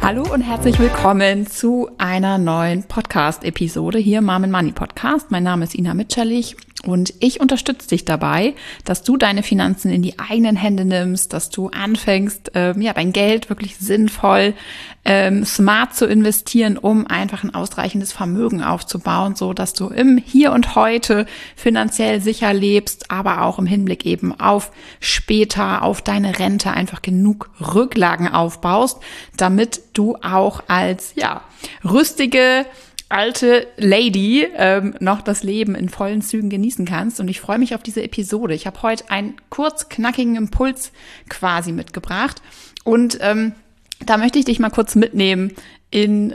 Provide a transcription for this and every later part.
Hallo und herzlich willkommen zu einer neuen Podcast-Episode hier im Mom & Money Podcast. Mein Name ist Ina Mitscherlich und ich unterstütze dich dabei, dass du deine Finanzen in die eigenen Hände nimmst, dass du anfängst, dein Geld wirklich sinnvoll, smart zu investieren, um einfach ein ausreichendes Vermögen aufzubauen, so dass du im Hier und Heute finanziell sicher lebst, aber auch im Hinblick eben auf später, auf deine Rente einfach genug Rücklagen aufbaust, damit du auch als rüstige alte Lady noch das Leben in vollen Zügen genießen kannst. Und ich freue mich auf diese Episode. Ich habe heute einen kurz knackigen Impuls quasi mitgebracht. Und da möchte ich dich mal kurz mitnehmen in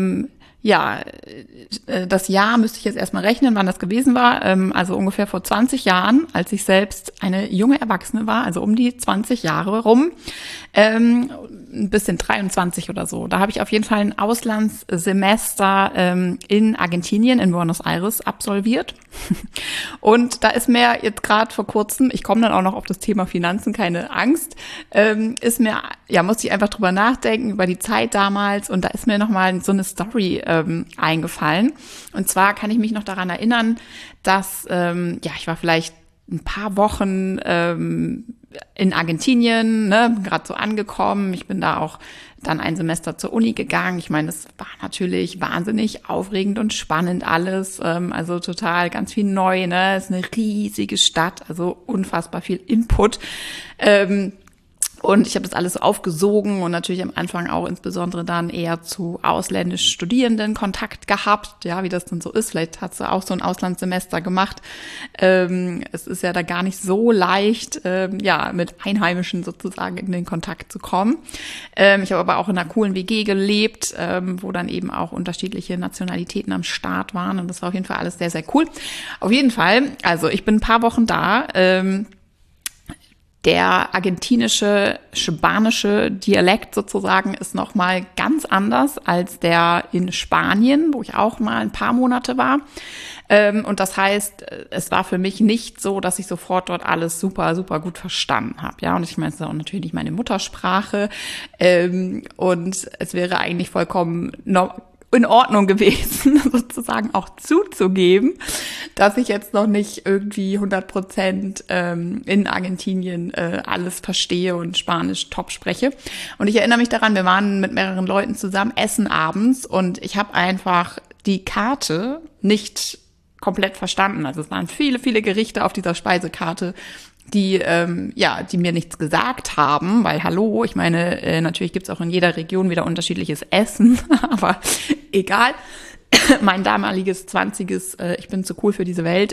das Jahr müsste ich jetzt erstmal rechnen, wann das gewesen war. Also ungefähr vor 20 Jahren, als ich selbst eine junge Erwachsene war, also um die 20 Jahre rum, ein bisschen 23 oder so. Da habe ich auf jeden Fall ein Auslandssemester in Argentinien, in Buenos Aires absolviert. Und da ist mir jetzt gerade vor kurzem, ich komme dann auch noch auf das Thema Finanzen, keine Angst, musste ich einfach drüber nachdenken, über die Zeit damals, und da ist mir nochmal so eine Story eingefallen. Und zwar kann ich mich noch daran erinnern, dass, ich war vielleicht ein paar Wochen in Argentinien, gerade so angekommen. Ich bin da auch dann ein Semester zur Uni gegangen. Ich meine, es war natürlich wahnsinnig aufregend und spannend alles. Also total ganz viel neu, ne? Es ist eine riesige Stadt, also unfassbar viel Input. Und ich habe das alles so aufgesogen und natürlich am Anfang auch insbesondere dann eher zu ausländischen Studierenden Kontakt gehabt, ja, wie das dann so ist. Vielleicht hast du auch so ein Auslandssemester gemacht. Es ist ja da gar nicht so leicht, mit Einheimischen sozusagen in den Kontakt zu kommen. Ich habe aber auch in einer coolen WG gelebt, wo dann eben auch unterschiedliche Nationalitäten am Start waren, und das war auf jeden Fall alles sehr, sehr cool. Auf jeden Fall, also ich bin ein paar Wochen da. Der argentinische, spanische Dialekt sozusagen ist nochmal ganz anders als der in Spanien, wo ich auch mal ein paar Monate war. Und das heißt, es war für mich nicht so, dass ich sofort dort alles super, super gut verstanden habe. Ja, und ich meine, es ist auch natürlich nicht meine Muttersprache. Und es wäre eigentlich vollkommen in Ordnung gewesen, sozusagen auch zuzugeben, dass ich jetzt noch nicht irgendwie 100% in Argentinien alles verstehe und Spanisch top spreche. Und ich erinnere mich daran, wir waren mit mehreren Leuten zusammen essen abends, und ich habe einfach die Karte nicht komplett verstanden. Also es waren viele, viele Gerichte auf dieser Speisekarte, die mir nichts gesagt haben, weil hallo, ich meine, natürlich gibt's auch in jeder Region wieder unterschiedliches Essen, aber egal. Mein damaliges 20-es, ich bin zu cool für diese Welt,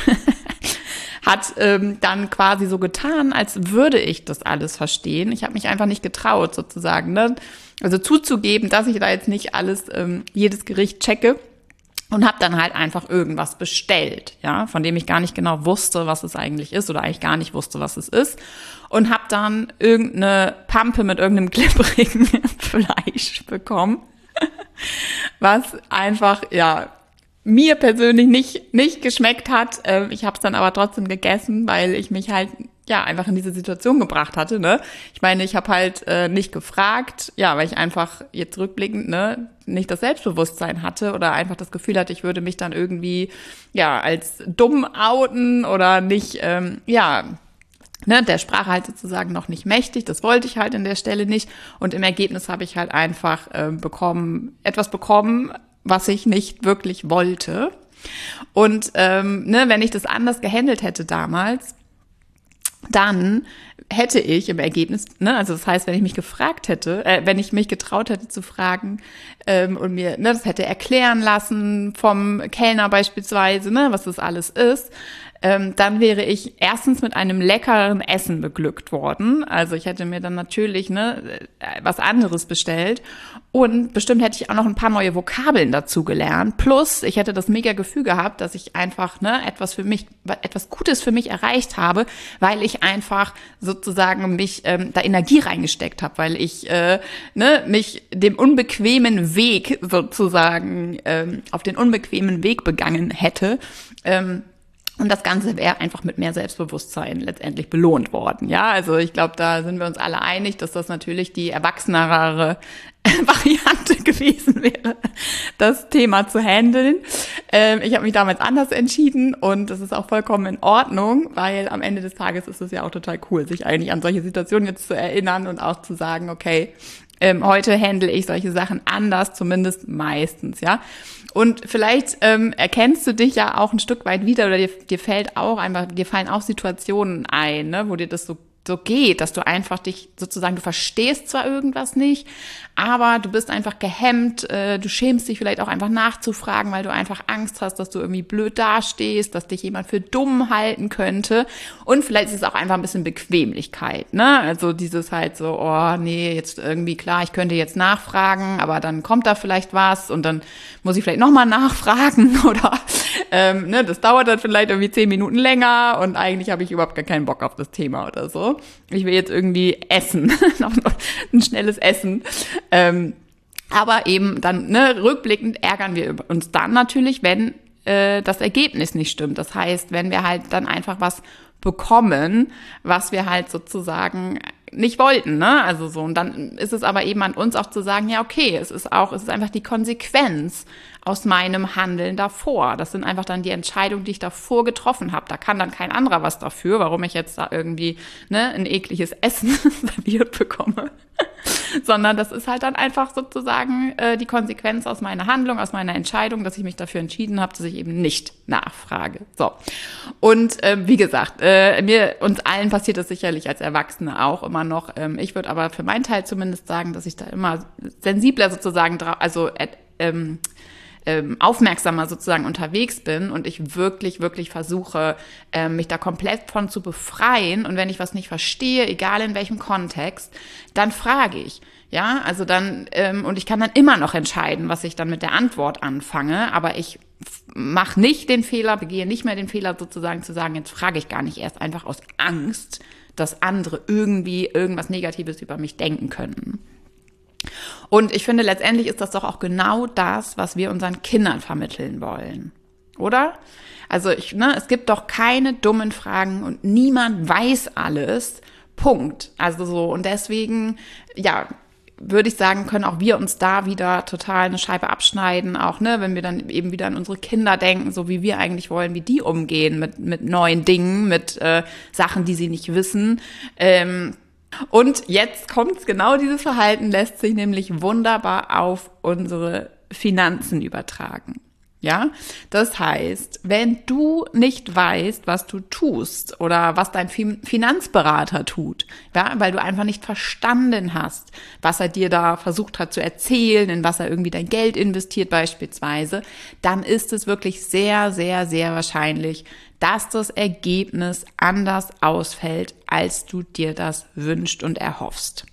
hat dann quasi so getan, als würde ich das alles verstehen. Ich habe mich einfach nicht getraut, sozusagen, ne? Also zuzugeben, dass ich da jetzt nicht alles, jedes Gericht checke. Und habe dann halt einfach irgendwas bestellt, ja, von dem ich gar nicht genau wusste, was es eigentlich ist, oder eigentlich gar nicht wusste, was es ist. Und habe dann irgendeine Pampe mit irgendeinem klipprigen Fleisch bekommen, was einfach, mir persönlich nicht geschmeckt hat. Ich habe es dann aber trotzdem gegessen, weil ich mich halt einfach in diese Situation gebracht hatte, ne? Ich meine, ich habe halt nicht gefragt, weil ich einfach jetzt rückblickend, ne, nicht das Selbstbewusstsein hatte oder einfach das Gefühl hatte, ich würde mich dann irgendwie als dumm outen oder nicht, der Sprache halt sozusagen noch nicht mächtig. Das wollte ich halt an der Stelle nicht. Und im Ergebnis habe ich halt einfach etwas bekommen, was ich nicht wirklich wollte. Und wenn ich das anders gehandelt hätte damals, dann hätte ich im Ergebnis, also das heißt, wenn ich mich getraut hätte zu fragen und mir das hätte erklären lassen vom Kellner beispielsweise, was das alles ist, dann wäre ich erstens mit einem leckeren Essen beglückt worden. Also ich hätte mir dann natürlich was anderes bestellt, und bestimmt hätte ich auch noch ein paar neue Vokabeln dazu gelernt. Plus ich hätte das mega Gefühl gehabt, dass ich einfach etwas Gutes für mich erreicht habe, weil ich einfach sozusagen mich da Energie reingesteckt habe, weil ich mich dem unbequemen Weg sozusagen auf den unbequemen Weg begangen hätte. Und das Ganze wäre einfach mit mehr Selbstbewusstsein letztendlich belohnt worden. Ja, also ich glaube, da sind wir uns alle einig, dass das natürlich die erwachsenere Variante gewesen wäre, das Thema zu handeln. Ich habe mich damals anders entschieden und das ist auch vollkommen in Ordnung, weil am Ende des Tages ist es ja auch total cool, sich eigentlich an solche Situationen jetzt zu erinnern und auch zu sagen, okay, heute handle ich solche Sachen anders, zumindest meistens, ja. Und vielleicht erkennst du dich ja auch ein Stück weit wieder oder dir fallen auch Situationen ein, ne, wo dir das so geht, dass du einfach dich sozusagen, du verstehst zwar irgendwas nicht, aber du bist einfach gehemmt, du schämst dich vielleicht auch einfach nachzufragen, weil du einfach Angst hast, dass du irgendwie blöd dastehst, dass dich jemand für dumm halten könnte und vielleicht ist es auch einfach ein bisschen Bequemlichkeit, ne? Also dieses halt so, oh nee, jetzt irgendwie klar, ich könnte jetzt nachfragen, aber dann kommt da vielleicht was und dann muss ich vielleicht nochmal nachfragen oder ne, das dauert dann vielleicht irgendwie 10 Minuten länger und eigentlich habe ich überhaupt gar keinen Bock auf das Thema oder so. Ich will jetzt irgendwie essen, noch ein schnelles Essen. Aber eben dann, ne, rückblickend ärgern wir uns dann natürlich, wenn das Ergebnis nicht stimmt. Das heißt, wenn wir halt dann einfach was bekommen, was wir halt sozusagen nicht wollten, ne? Also so. Und dann ist es aber eben an uns auch zu sagen, ja, okay, es ist einfach die Konsequenz aus meinem Handeln davor. Das sind einfach dann die Entscheidungen, die ich davor getroffen habe. Da kann dann kein anderer was dafür, warum ich jetzt da irgendwie, ne, ein ekliges Essen serviert bekomme. Sondern das ist halt dann einfach sozusagen die Konsequenz aus meiner Handlung, aus meiner Entscheidung, dass ich mich dafür entschieden habe, dass ich eben nicht nachfrage. So. Und wie gesagt, uns allen passiert das sicherlich als Erwachsene auch immer noch. Ich würde aber für meinen Teil zumindest sagen, dass ich da immer sensibler sozusagen aufmerksamer sozusagen unterwegs bin und ich wirklich, wirklich versuche, mich da komplett von zu befreien. Und wenn ich was nicht verstehe, egal in welchem Kontext, dann frage ich. Ja, also dann, und ich kann dann immer noch entscheiden, was ich dann mit der Antwort anfange, aber ich mache nicht den Fehler, begehe nicht mehr den Fehler sozusagen zu sagen, jetzt frage ich gar nicht erst, einfach aus Angst, dass andere irgendwie irgendwas Negatives über mich denken könnten. Und ich finde, letztendlich ist das doch auch genau das, was wir unseren Kindern vermitteln wollen, oder? Also es gibt doch keine dummen Fragen und niemand weiß alles, Punkt. Also so, und deswegen, ja, würde ich sagen, können auch wir uns da wieder total eine Scheibe abschneiden, auch, ne, wenn wir dann eben wieder an unsere Kinder denken, so wie wir eigentlich wollen, wie die umgehen mit neuen Dingen, mit Sachen, die sie nicht wissen. Und jetzt kommt's, genau dieses Verhalten lässt sich nämlich wunderbar auf unsere Finanzen übertragen. Ja, das heißt, wenn du nicht weißt, was du tust oder was dein Finanzberater tut, ja, weil du einfach nicht verstanden hast, was er dir da versucht hat zu erzählen, in was er irgendwie dein Geld investiert beispielsweise, dann ist es wirklich sehr, sehr, sehr wahrscheinlich, dass das Ergebnis anders ausfällt, als du dir das wünschst und erhoffst.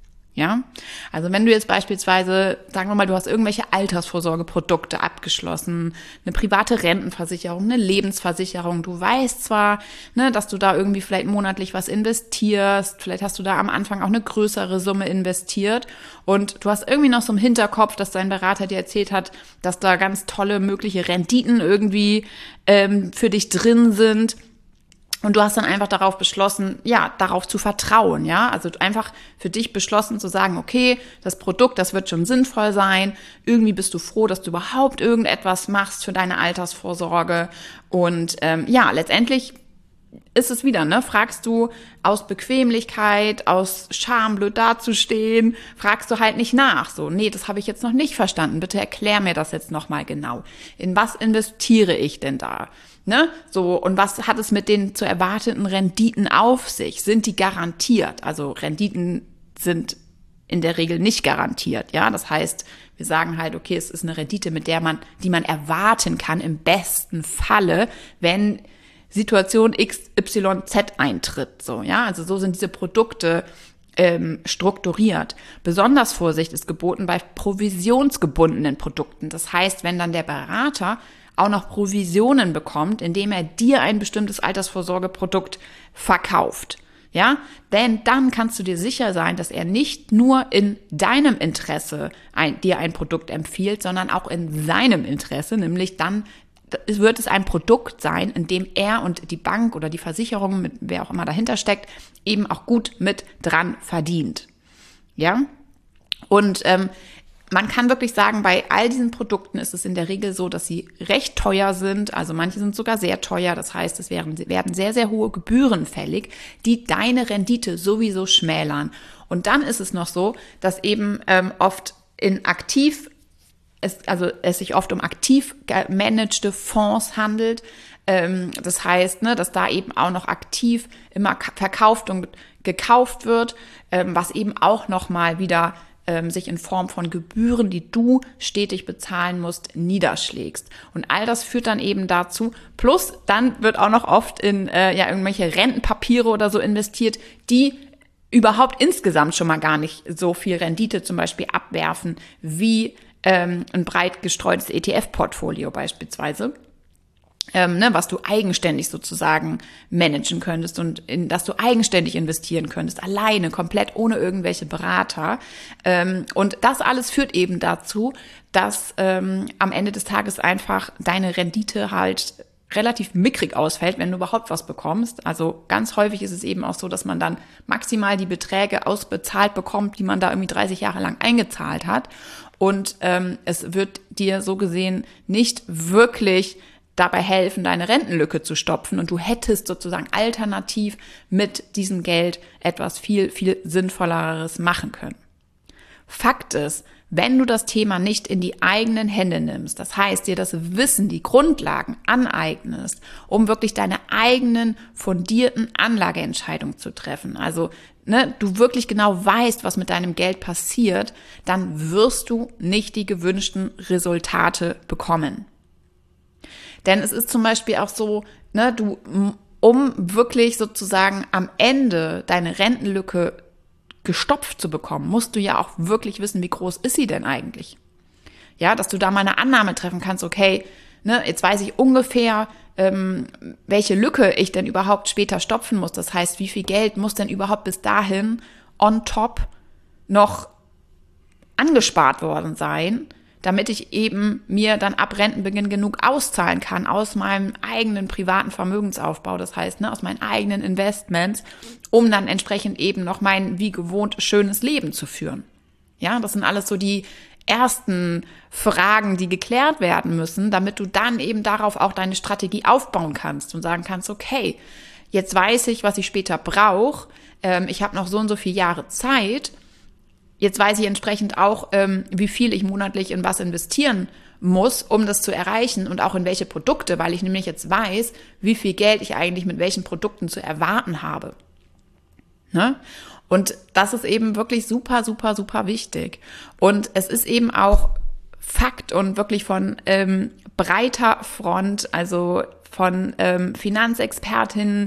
Ja, also wenn du jetzt beispielsweise, sagen wir mal, du hast irgendwelche Altersvorsorgeprodukte abgeschlossen, eine private Rentenversicherung, eine Lebensversicherung, du weißt zwar, ne, dass du da irgendwie vielleicht monatlich was investierst, vielleicht hast du da am Anfang auch eine größere Summe investiert und du hast irgendwie noch so im Hinterkopf, dass dein Berater dir erzählt hat, dass da ganz tolle mögliche Renditen irgendwie für dich drin sind. Und du hast dann einfach darauf beschlossen, ja, darauf zu vertrauen, ja. Also einfach für dich beschlossen zu sagen, okay, das Produkt, das wird schon sinnvoll sein. Irgendwie bist du froh, dass du überhaupt irgendetwas machst für deine Altersvorsorge. Und ja, letztendlich ist es wieder, ne? Fragst du aus Bequemlichkeit, aus Scham, blöd dazustehen, fragst du halt nicht nach. So, nee, das habe ich jetzt noch nicht verstanden. Bitte erklär mir das jetzt nochmal genau. In was investiere ich denn da? Ne? So, und was hat es mit den zu erwarteten Renditen auf sich? Sind die garantiert? Also Renditen sind in der Regel nicht garantiert, ja. Das heißt, wir sagen halt, okay, es ist eine Rendite, die man erwarten kann, im besten Falle, wenn Situation XYZ eintritt, so, ja. Also so sind diese Produkte strukturiert. Besonders Vorsicht ist geboten bei provisionsgebundenen Produkten. Das heißt, wenn dann der Berater auch noch Provisionen bekommt, indem er dir ein bestimmtes Altersvorsorgeprodukt verkauft. Ja, denn dann kannst du dir sicher sein, dass er nicht nur in deinem Interesse dir ein Produkt empfiehlt, sondern auch in seinem Interesse, nämlich dann wird es ein Produkt sein, in dem er und die Bank oder die Versicherung, mit wer auch immer dahinter steckt, eben auch gut mit dran verdient. Ja? Und man kann wirklich sagen, bei all diesen Produkten ist es in der Regel so, dass sie recht teuer sind. Also manche sind sogar sehr teuer. Das heißt, es werden sehr, sehr hohe Gebühren fällig, die deine Rendite sowieso schmälern. Und dann ist es noch so, dass eben oft es sich oft um aktiv gemanagte Fonds handelt. Das heißt, dass da eben auch noch aktiv immer verkauft und gekauft wird, was eben auch nochmal wieder sich in Form von Gebühren, die du stetig bezahlen musst, niederschlägst. Und all das führt dann eben dazu, plus dann wird auch noch oft in irgendwelche Rentenpapiere oder so investiert, die überhaupt insgesamt schon mal gar nicht so viel Rendite zum Beispiel abwerfen wie ein breit gestreutes ETF-Portfolio beispielsweise. Was du eigenständig sozusagen managen könntest und in das du eigenständig investieren könntest, alleine, komplett ohne irgendwelche Berater. Und das alles führt eben dazu, dass am Ende des Tages einfach deine Rendite halt relativ mickrig ausfällt, wenn du überhaupt was bekommst. Also ganz häufig ist es eben auch so, dass man dann maximal die Beträge ausbezahlt bekommt, die man da irgendwie 30 Jahre lang eingezahlt hat. Und es wird dir so gesehen nicht wirklich dabei helfen, deine Rentenlücke zu stopfen. Und du hättest sozusagen alternativ mit diesem Geld etwas viel, viel Sinnvolleres machen können. Fakt ist, wenn du das Thema nicht in die eigenen Hände nimmst, das heißt, dir das Wissen, die Grundlagen aneignest, um wirklich deine eigenen fundierten Anlageentscheidungen zu treffen, also du wirklich genau weißt, was mit deinem Geld passiert, dann wirst du nicht die gewünschten Resultate bekommen. Denn es ist zum Beispiel auch so, um wirklich sozusagen am Ende deine Rentenlücke gestopft zu bekommen, musst du ja auch wirklich wissen, wie groß ist sie denn eigentlich? Ja, dass du da mal eine Annahme treffen kannst, okay, jetzt weiß ich ungefähr, welche Lücke ich denn überhaupt später stopfen muss. Das heißt, wie viel Geld muss denn überhaupt bis dahin on top noch angespart worden sein, damit ich eben mir dann ab Rentenbeginn genug auszahlen kann aus meinem eigenen privaten Vermögensaufbau, das heißt, aus meinen eigenen Investments, um dann entsprechend eben noch mein wie gewohnt schönes Leben zu führen. Ja, das sind alles so die ersten Fragen, die geklärt werden müssen, damit du dann eben darauf auch deine Strategie aufbauen kannst und sagen kannst, okay, jetzt weiß ich, was ich später brauche, ich habe noch so und so viele Jahre Zeit. Jetzt weiß ich entsprechend auch, wie viel ich monatlich in was investieren muss, um das zu erreichen und auch in welche Produkte, weil ich nämlich jetzt weiß, wie viel Geld ich eigentlich mit welchen Produkten zu erwarten habe. Ne? Und das ist eben wirklich super, super, super wichtig. Und es ist eben auch Fakt und wirklich von breiter Front, also von Finanzexpertinnen,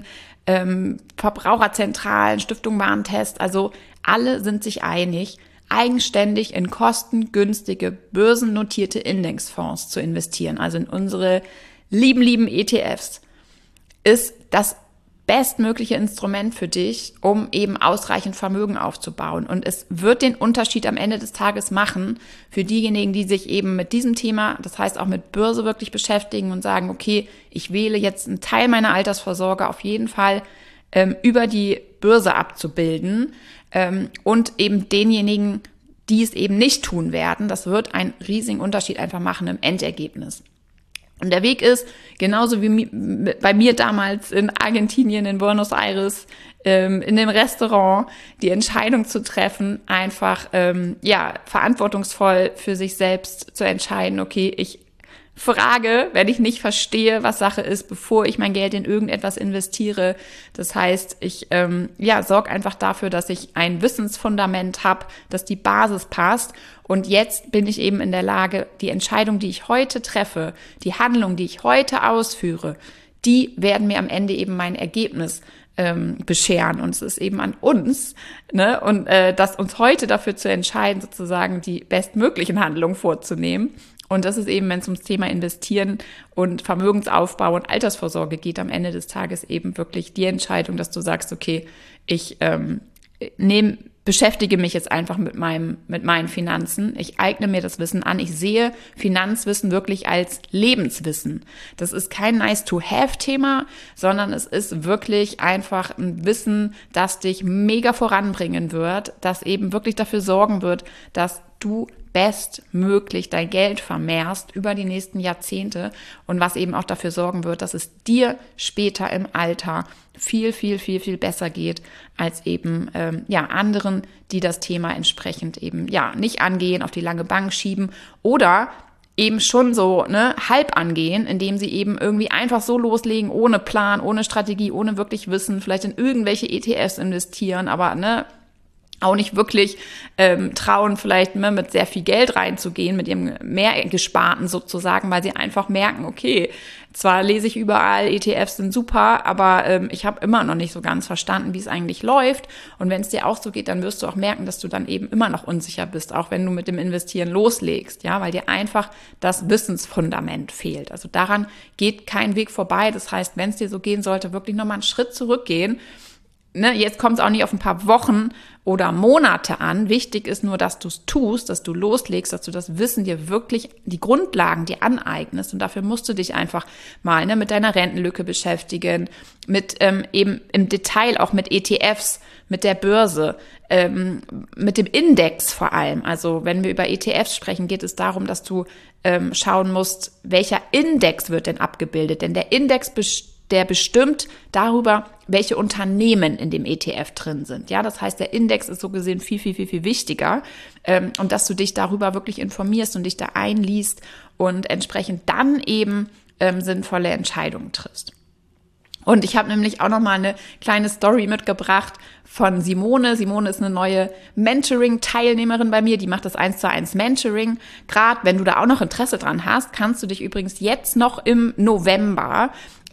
Verbraucherzentralen, Stiftung Warentest, also alle sind sich einig, eigenständig in kostengünstige, börsennotierte Indexfonds zu investieren, also in unsere lieben ETFs, ist das bestmögliche Instrument für dich, um eben ausreichend Vermögen aufzubauen. Und es wird den Unterschied am Ende des Tages machen für diejenigen, die sich eben mit diesem Thema, das heißt auch mit Börse wirklich beschäftigen und sagen, okay, ich wähle jetzt einen Teil meiner Altersvorsorge auf jeden Fall über die Börse abzubilden und eben denjenigen, die es eben nicht tun werden, das wird einen riesigen Unterschied einfach machen im Endergebnis. Und der Weg ist, genauso wie bei mir damals in Argentinien, in Buenos Aires, in dem Restaurant, die Entscheidung zu treffen, einfach verantwortungsvoll für sich selbst zu entscheiden, okay, ich frage, wenn ich nicht verstehe, was Sache ist, bevor ich mein Geld in irgendetwas investiere. Das heißt, ich sorge einfach dafür, dass ich ein Wissensfundament habe, dass die Basis passt. Und jetzt bin ich eben in der Lage, die Entscheidung, die ich heute treffe, die Handlung, die ich heute ausführe, die werden mir am Ende eben mein Ergebnis bescheren. Und es ist eben an uns, und das uns heute dafür zu entscheiden, sozusagen die bestmöglichen Handlungen vorzunehmen. Und das ist eben, wenn es ums Thema Investieren und Vermögensaufbau und Altersvorsorge geht, am Ende des Tages eben wirklich die Entscheidung, dass du sagst, okay, ich nehme beschäftige mich jetzt einfach mit meinen Finanzen. Ich eigne mir das Wissen an. Ich sehe Finanzwissen wirklich als Lebenswissen. Das ist kein Nice-to-have-Thema, sondern es ist wirklich einfach ein Wissen, das dich mega voranbringen wird, das eben wirklich dafür sorgen wird, dass du bestmöglich dein Geld vermehrst über die nächsten Jahrzehnte und was eben auch dafür sorgen wird, dass es dir später im Alter viel, viel, viel, viel besser geht als eben anderen, die das Thema entsprechend eben nicht angehen, auf die lange Bank schieben oder eben schon so halb angehen, indem sie eben irgendwie einfach so loslegen, ohne Plan, ohne Strategie, ohne wirklich Wissen, vielleicht in irgendwelche ETFs investieren, aber auch nicht wirklich trauen, vielleicht mit sehr viel Geld reinzugehen, mit ihrem Mehrgesparten sozusagen, weil sie einfach merken, okay, zwar lese ich überall, ETFs sind super, aber ich habe immer noch nicht so ganz verstanden, wie es eigentlich läuft. Und wenn es dir auch so geht, dann wirst du auch merken, dass du dann eben immer noch unsicher bist, auch wenn du mit dem Investieren loslegst, ja, weil dir einfach das Wissensfundament fehlt. Also daran geht kein Weg vorbei. Das heißt, wenn es dir so gehen sollte, wirklich nochmal einen Schritt zurückgehen. Jetzt kommt es auch nicht auf ein paar Wochen oder Monate an. Wichtig ist nur, dass du es tust, dass du loslegst, dass du das Wissen dir wirklich, die Grundlagen dir aneignest. Und dafür musst du dich einfach mal mit deiner Rentenlücke beschäftigen, mit eben im Detail auch mit ETFs, mit der Börse, mit dem Index vor allem. Also wenn wir über ETFs sprechen, geht es darum, dass du schauen musst, welcher Index wird denn abgebildet. Denn der Index der bestimmt darüber, welche Unternehmen in dem ETF drin sind. Ja, das heißt, der Index ist so gesehen viel, viel, viel, viel wichtiger. Und dass du dich darüber wirklich informierst und dich da einliest und entsprechend dann eben sinnvolle Entscheidungen triffst. Und ich habe nämlich auch noch mal eine kleine Story mitgebracht von Simone. Simone ist eine neue Mentoring-Teilnehmerin bei mir, die macht das 1:1 Mentoring. Gerade wenn du da auch noch Interesse dran hast, kannst du dich übrigens jetzt noch im November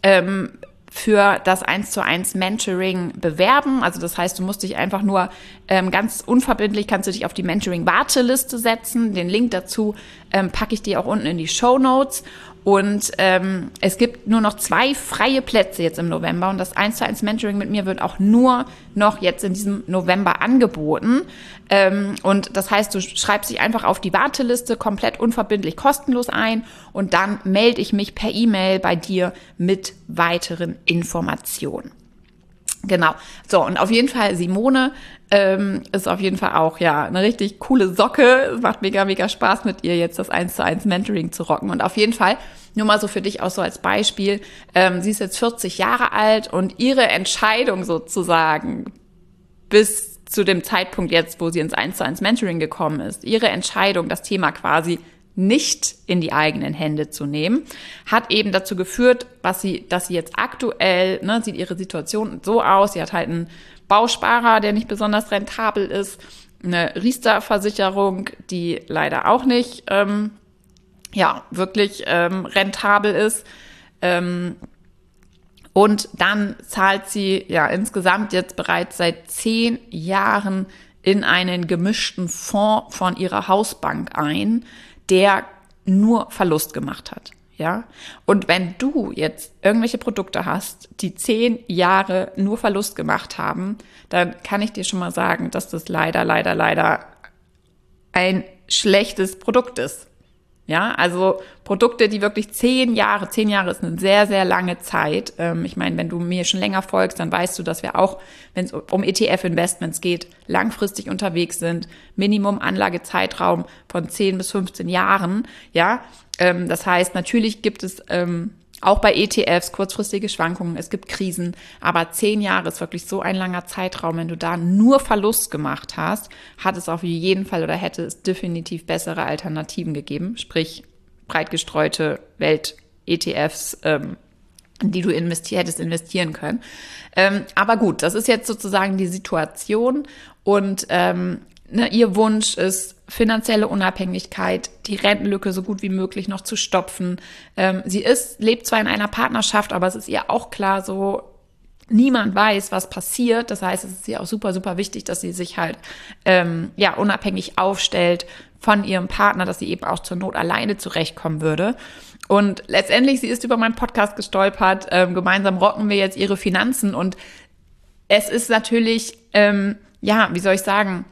für das 1:1 Mentoring bewerben. Also das heißt, du musst dich einfach nur ganz unverbindlich, kannst du dich auf die Mentoring-Warteliste setzen. Den Link dazu packe ich dir auch unten in die Shownotes. Und es gibt nur noch 2 freie Plätze jetzt im November und das 1:1 Mentoring mit mir wird auch nur noch jetzt in diesem November angeboten. Und das heißt, du schreibst dich einfach auf die Warteliste komplett unverbindlich kostenlos ein und dann melde ich mich per E-Mail bei dir mit weiteren Informationen. Genau. So, und auf jeden Fall Simone ist auf jeden Fall auch eine richtig coole Socke. Es macht mega, mega Spaß mit ihr jetzt das 1:1 Mentoring zu rocken. Und auf jeden Fall, nur mal so für dich auch so als Beispiel, sie ist jetzt 40 Jahre alt und ihre Entscheidung sozusagen bis zu dem Zeitpunkt jetzt, wo sie ins 1:1 Mentoring gekommen ist, ihre Entscheidung, das Thema quasi nicht in die eigenen Hände zu nehmen, hat eben dazu geführt, dass sie jetzt aktuell, sieht ihre Situation so aus, sie hat halt einen Bausparer, der nicht besonders rentabel ist, eine Riester-Versicherung, die leider auch nicht wirklich rentabel ist, und dann zahlt sie insgesamt jetzt bereits seit 10 Jahren in einen gemischten Fonds von ihrer Hausbank ein, der nur Verlust gemacht hat. Ja, und wenn du jetzt irgendwelche Produkte hast, die 10 Jahre nur Verlust gemacht haben, dann kann ich dir schon mal sagen, dass das leider ein schlechtes Produkt ist. Ja, also Produkte, die wirklich 10 Jahre ist eine sehr, sehr lange Zeit. Ich meine, wenn du mir schon länger folgst, dann weißt du, dass wir auch, wenn es um ETF-Investments geht, langfristig unterwegs sind. Minimum Anlagezeitraum von 10 bis 15 Jahren. Ja, das heißt, natürlich gibt es auch bei ETFs kurzfristige Schwankungen, es gibt Krisen, aber 10 Jahre ist wirklich so ein langer Zeitraum. Wenn du da nur Verlust gemacht hast, hat es auf jeden Fall oder hätte es definitiv bessere Alternativen gegeben, sprich breit gestreute Welt-ETFs, die du hättest investieren können. Aber gut, das ist jetzt sozusagen die Situation und ihr Wunsch ist finanzielle Unabhängigkeit, die Rentenlücke so gut wie möglich noch zu stopfen. Sie lebt zwar in einer Partnerschaft, aber es ist ihr auch klar, so niemand weiß, was passiert. Das heißt, es ist ihr auch super, super wichtig, dass sie sich halt unabhängig aufstellt von ihrem Partner, dass sie eben auch zur Not alleine zurechtkommen würde. Und letztendlich, sie ist über meinen Podcast gestolpert. Gemeinsam rocken wir jetzt ihre Finanzen und es ist natürlich ja, wie soll ich sagen,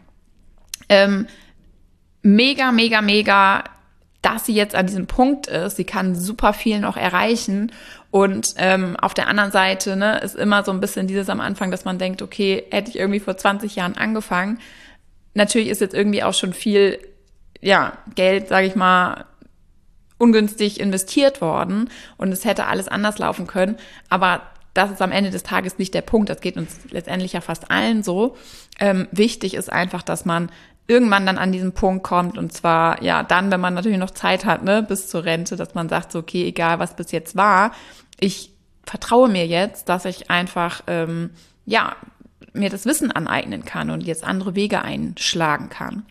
mega, mega, mega, dass sie jetzt an diesem Punkt ist. Sie kann super viel noch erreichen. Und auf der anderen Seite, ne, ist immer so ein bisschen dieses am Anfang, dass man denkt, okay, hätte ich irgendwie vor 20 Jahren angefangen. Natürlich ist jetzt irgendwie auch schon viel, ja, Geld, sage ich mal, ungünstig investiert worden und es hätte alles anders laufen können. Aber das ist am Ende des Tages nicht der Punkt. Das geht uns letztendlich ja fast allen so. Wichtig ist einfach, dass man irgendwann dann an diesen Punkt kommt und zwar, ja, dann, wenn man natürlich noch Zeit hat, ne, bis zur Rente, dass man sagt, so, okay, egal was bis jetzt war, ich vertraue mir jetzt, dass ich einfach, ja, mir das Wissen aneignen kann und jetzt andere Wege einschlagen kann.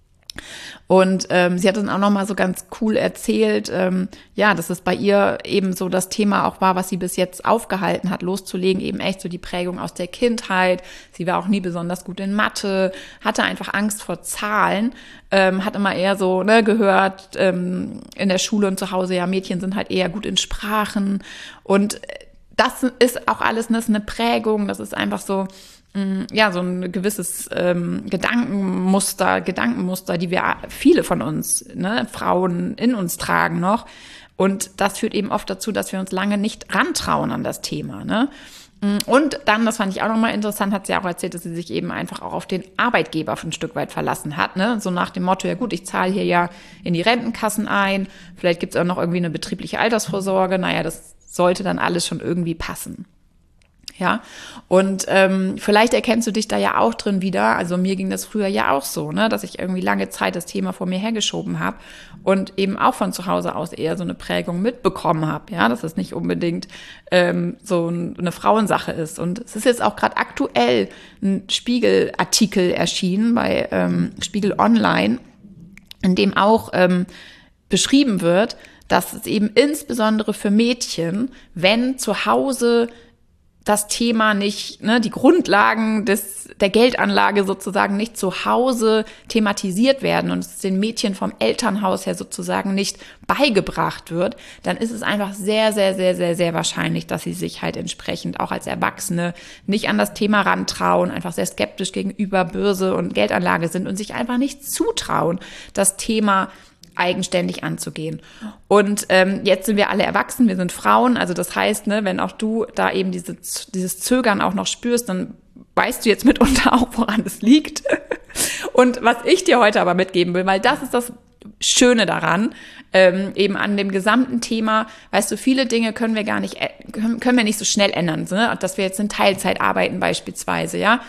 Und sie hat dann auch noch mal so ganz cool erzählt, ja, dass es bei ihr eben so das Thema auch war, was sie bis jetzt aufgehalten hat, loszulegen, eben echt so die Prägung aus der Kindheit. Sie war auch nie besonders gut in Mathe, hatte einfach Angst vor Zahlen, hat immer eher so gehört in der Schule und zu Hause, ja, Mädchen sind halt eher gut in Sprachen. Und das ist auch alles eine Prägung, das ist einfach so, ja, so ein gewisses Gedankenmuster, die wir viele von uns, ne, Frauen in uns tragen noch. Und das führt eben oft dazu, dass wir uns lange nicht rantrauen an das Thema, ne? Und dann, das fand ich auch nochmal interessant, hat sie auch erzählt, dass sie sich eben einfach auch auf den Arbeitgeber ein Stück weit verlassen hat, ne? So nach dem Motto, ja gut, ich zahle hier ja in die Rentenkassen ein, vielleicht gibt's auch noch irgendwie eine betriebliche Altersvorsorge, naja, das sollte dann alles schon irgendwie passen. Ja, und vielleicht erkennst du dich da ja auch drin wieder. Also mir ging das früher ja auch so, ne, dass ich irgendwie lange Zeit das Thema vor mir hergeschoben habe und eben auch von zu Hause aus eher so eine Prägung mitbekommen habe, ja, dass es nicht unbedingt so eine Frauensache ist. Und es ist jetzt auch gerade aktuell ein Spiegel-Artikel erschienen bei Spiegel Online, in dem auch beschrieben wird, dass es eben insbesondere für Mädchen, wenn zu Hause das Thema nicht, ne, die Grundlagen der Geldanlage sozusagen nicht zu Hause thematisiert werden und es den Mädchen vom Elternhaus her sozusagen nicht beigebracht wird, dann ist es einfach sehr, sehr, sehr, sehr, sehr wahrscheinlich, dass sie sich halt entsprechend auch als Erwachsene nicht an das Thema rantrauen, einfach sehr skeptisch gegenüber Börse und Geldanlage sind und sich einfach nicht zutrauen, das Thema eigenständig anzugehen. Und jetzt sind wir alle erwachsen, wir sind Frauen, also das heißt, ne, wenn auch du da eben dieses Zögern auch noch spürst, dann weißt du jetzt mitunter auch, woran es liegt. Und was ich dir heute aber mitgeben will, weil das ist das Schöne daran, eben an dem gesamten Thema, weißt du, viele Dinge können wir nicht so schnell ändern, ne? Dass wir jetzt in Teilzeit arbeiten beispielsweise, ja.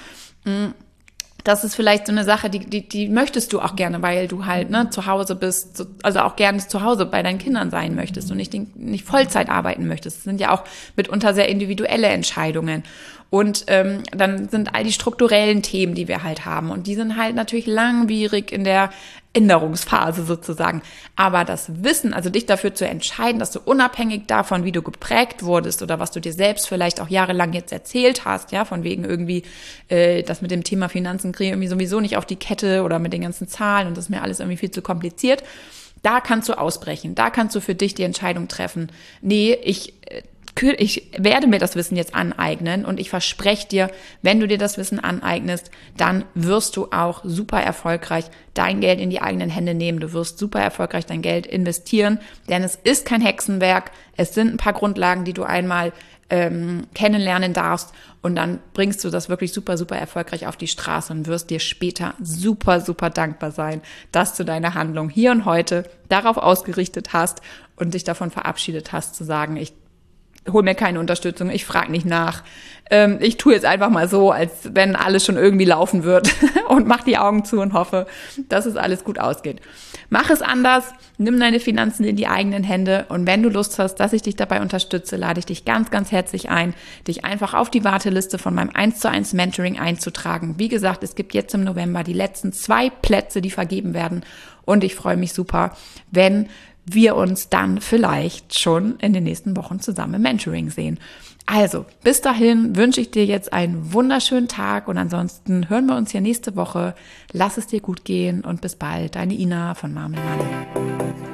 Das ist vielleicht so eine Sache, die möchtest du auch gerne, weil du halt zu Hause bist, also auch gerne zu Hause bei deinen Kindern sein möchtest und nicht Vollzeit arbeiten möchtest. Das sind ja auch mitunter sehr individuelle Entscheidungen. Und dann sind all die strukturellen Themen, die wir halt haben. Und die sind halt natürlich langwierig in der Änderungsphase sozusagen. Aber das Wissen, also dich dafür zu entscheiden, dass du unabhängig davon, wie du geprägt wurdest oder was du dir selbst vielleicht auch jahrelang jetzt erzählt hast, ja, von wegen irgendwie, das mit dem Thema Finanzen kriege ich irgendwie sowieso nicht auf die Kette oder mit den ganzen Zahlen und das ist mir alles irgendwie viel zu kompliziert. Da kannst du ausbrechen. Da kannst du für dich die Entscheidung treffen. Nee, ich werde mir das Wissen jetzt aneignen und ich verspreche dir, wenn du dir das Wissen aneignest, dann wirst du auch super erfolgreich dein Geld in die eigenen Hände nehmen. Du wirst super erfolgreich dein Geld investieren, denn es ist kein Hexenwerk. Es sind ein paar Grundlagen, die du einmal kennenlernen darfst und dann bringst du das wirklich super, super erfolgreich auf die Straße und wirst dir später super, super dankbar sein, dass du deine Handlung hier und heute darauf ausgerichtet hast und dich davon verabschiedet hast, zu sagen, ich hol mir keine Unterstützung, ich frage nicht nach. Ich tue jetzt einfach mal so, als wenn alles schon irgendwie laufen wird und mach die Augen zu und hoffe, dass es alles gut ausgeht. Mach es anders, nimm deine Finanzen in die eigenen Hände und wenn du Lust hast, dass ich dich dabei unterstütze, lade ich dich ganz, ganz herzlich ein, dich einfach auf die Warteliste von meinem 1:1 Mentoring einzutragen. Wie gesagt, es gibt jetzt im November die letzten 2 Plätze, die vergeben werden und ich freue mich super, wenn wir uns dann vielleicht schon in den nächsten Wochen zusammen im Mentoring sehen. Also, bis dahin wünsche ich dir jetzt einen wunderschönen Tag und ansonsten hören wir uns hier nächste Woche. Lass es dir gut gehen und bis bald. Deine Ina von Mom and Money.